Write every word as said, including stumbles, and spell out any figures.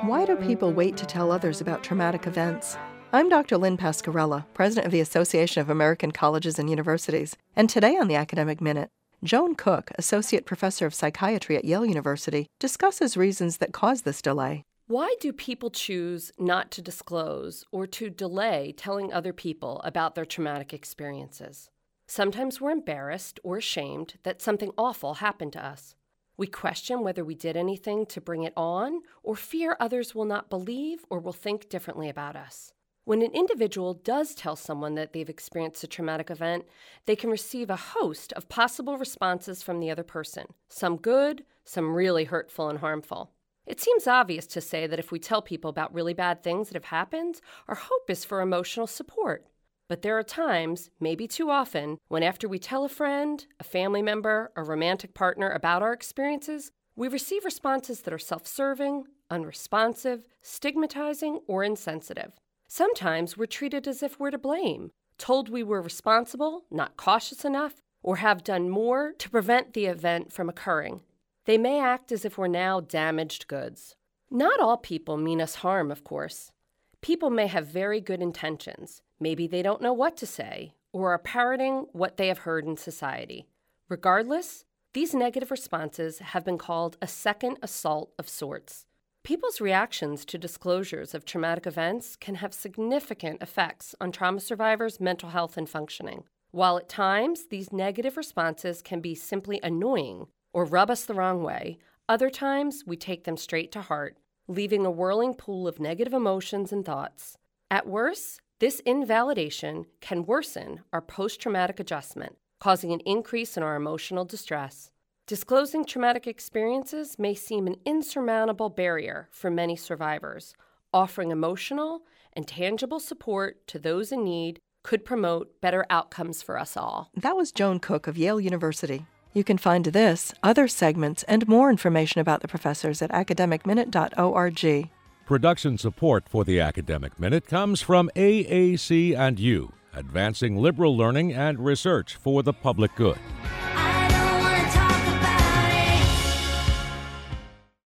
Why do people wait to tell others about traumatic events? I'm Doctor Lynn Pasquarella, President of the Association of American Colleges and Universities, and today on the Academic Minute, Joan Cook, Associate Professor of Psychiatry at Yale University, discusses reasons that cause this delay. Why do people choose not to disclose or to delay telling other people about their traumatic experiences? Sometimes we're embarrassed or ashamed that something awful happened to us. We question whether we did anything to bring it on or fear others will not believe or will think differently about us. When an individual does tell someone that they've experienced a traumatic event, they can receive a host of possible responses from the other person, some good, some really hurtful and harmful. It seems obvious to say that if we tell people about really bad things that have happened, our hope is for emotional support. But there are times, maybe too often, when after we tell a friend, a family member, a romantic partner about our experiences, we receive responses that are self-serving, unresponsive, stigmatizing, or insensitive. Sometimes we're treated as if we're to blame, told we were responsible, not cautious enough, or have done more to prevent the event from occurring. They may act as if we're now damaged goods. Not all people mean us harm, of course. People may have very good intentions. Maybe they don't know what to say, or are parroting what they have heard in society. Regardless, these negative responses have been called a second assault of sorts. People's reactions to disclosures of traumatic events can have significant effects on trauma survivors' mental health and functioning. While at times these negative responses can be simply annoying or rub us the wrong way, other times we take them straight to heart, leaving a whirling pool of negative emotions and thoughts. At worst, this invalidation can worsen our post-traumatic adjustment, causing an increase in our emotional distress. Disclosing traumatic experiences may seem an insurmountable barrier for many survivors. Offering emotional and tangible support to those in need could promote better outcomes for us all. That was Joan Cook of Yale University. You can find this, other segments, and more information about the professors at academic minute dot org. Production support for the Academic Minute comes from A A C and U, advancing liberal learning and research for the public good.